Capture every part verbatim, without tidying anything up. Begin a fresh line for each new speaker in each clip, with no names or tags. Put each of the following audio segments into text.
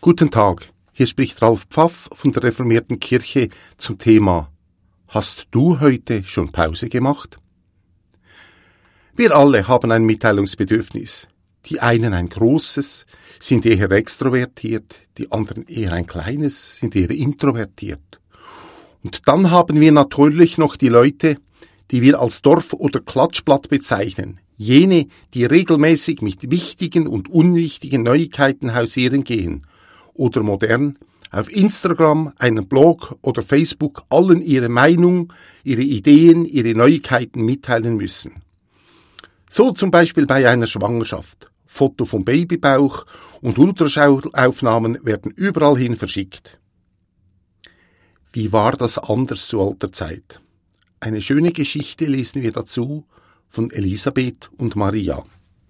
Guten Tag, hier spricht Ralf Pfaff von der Reformierten Kirche zum Thema Hast du heute schon Pause gemacht? Wir alle haben ein Mitteilungsbedürfnis. Die einen ein großes, sind eher extrovertiert, die anderen eher ein kleines, sind eher introvertiert. Und dann haben wir natürlich noch die Leute, die wir als Dorf- oder Klatschblatt bezeichnen. Jene, die regelmäßig mit wichtigen und unwichtigen Neuigkeiten hausieren gehen. Oder modern, auf Instagram, einem Blog oder Facebook allen ihre Meinung, ihre Ideen, ihre Neuigkeiten mitteilen müssen. So zum Beispiel bei einer Schwangerschaft. Foto vom Babybauch und Ultraschauaufnahmen werden überall hin verschickt. Wie war das anders zu alter Zeit? Eine schöne Geschichte lesen wir dazu von Elisabeth und Maria.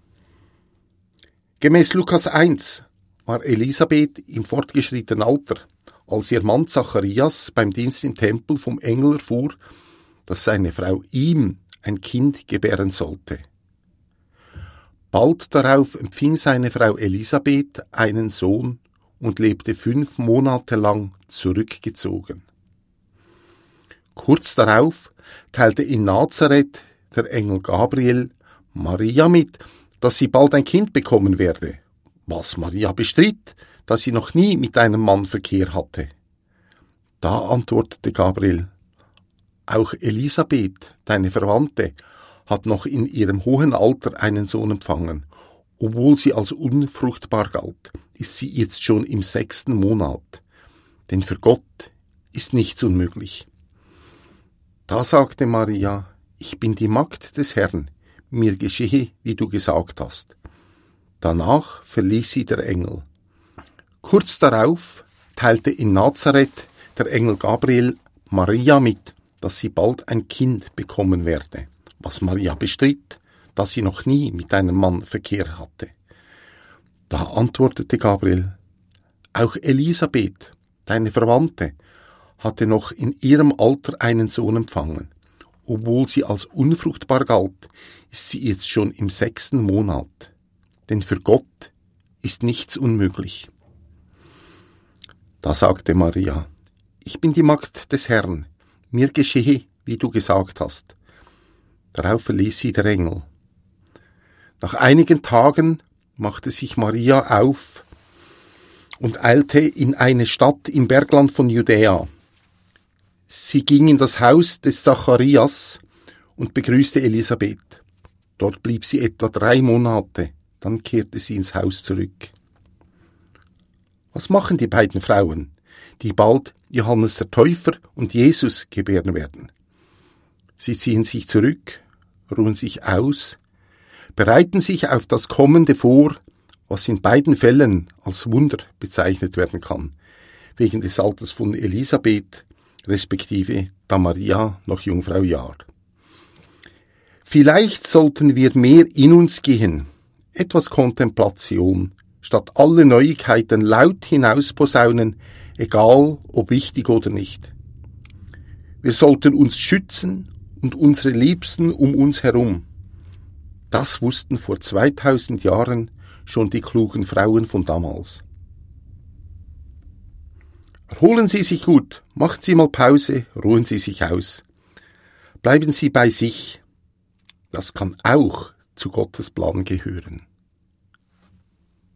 Gemäß Lukas eins war Elisabeth im fortgeschrittenen Alter, als ihr Mann Zacharias beim Dienst im Tempel vom Engel erfuhr, dass seine Frau ihm ein Kind gebären sollte. Bald darauf empfing seine Frau Elisabeth einen Sohn und lebte fünf Monate lang zurückgezogen. Kurz darauf teilte in Nazareth der Engel Gabriel Maria mit, dass sie bald ein Kind bekommen werde, was Maria bestritt, da sie noch nie mit einem Mann Verkehr hatte. Da antwortete Gabriel: Auch Elisabeth, deine Verwandte, hat noch in ihrem hohen Alter einen Sohn empfangen. Obwohl sie als unfruchtbar galt, ist sie jetzt schon im sechsten Monat. Denn für Gott ist nichts unmöglich. Da sagte Maria: Ich bin die Magd des Herrn, mir geschehe, wie du gesagt hast. Danach verließ sie der Engel. Kurz darauf teilte in Nazareth der Engel Gabriel Maria mit, dass sie bald ein Kind bekommen werde, was Maria bestritt, da sie noch nie mit einem Mann Verkehr hatte. Da antwortete Gabriel: Auch Elisabeth, deine Verwandte, hatte noch in ihrem Alter einen Sohn empfangen. Obwohl sie als unfruchtbar galt, ist sie jetzt schon im sechsten Monat. Denn für Gott ist nichts unmöglich. Da sagte Maria: Ich bin die Magd des Herrn, mir geschehe, wie du gesagt hast. Darauf verließ sie der Engel. Nach einigen Tagen machte sich Maria auf und eilte in eine Stadt im Bergland von Judäa. Sie ging in das Haus des Zacharias und begrüßte Elisabeth. Dort blieb sie etwa drei Monate. Dann kehrte sie ins Haus zurück. Was machen die beiden Frauen, die bald Johannes der Täufer und Jesus gebären werden? Sie ziehen sich zurück, ruhen sich aus, bereiten sich auf das Kommende vor, was in beiden Fällen als Wunder bezeichnet werden kann, wegen des Alters von Elisabeth, respektive da Maria noch Jungfrau war. Vielleicht sollten wir mehr in uns gehen, etwas Kontemplation, statt alle Neuigkeiten laut hinausposaunen, egal ob wichtig oder nicht. Wir sollten uns schützen und unsere Liebsten um uns herum. Das wussten vor zweitausend Jahren schon die klugen Frauen von damals. Erholen Sie sich gut, machen Sie mal Pause, ruhen Sie sich aus. Bleiben Sie bei sich. Das kann auch zu Gottes Plan gehören.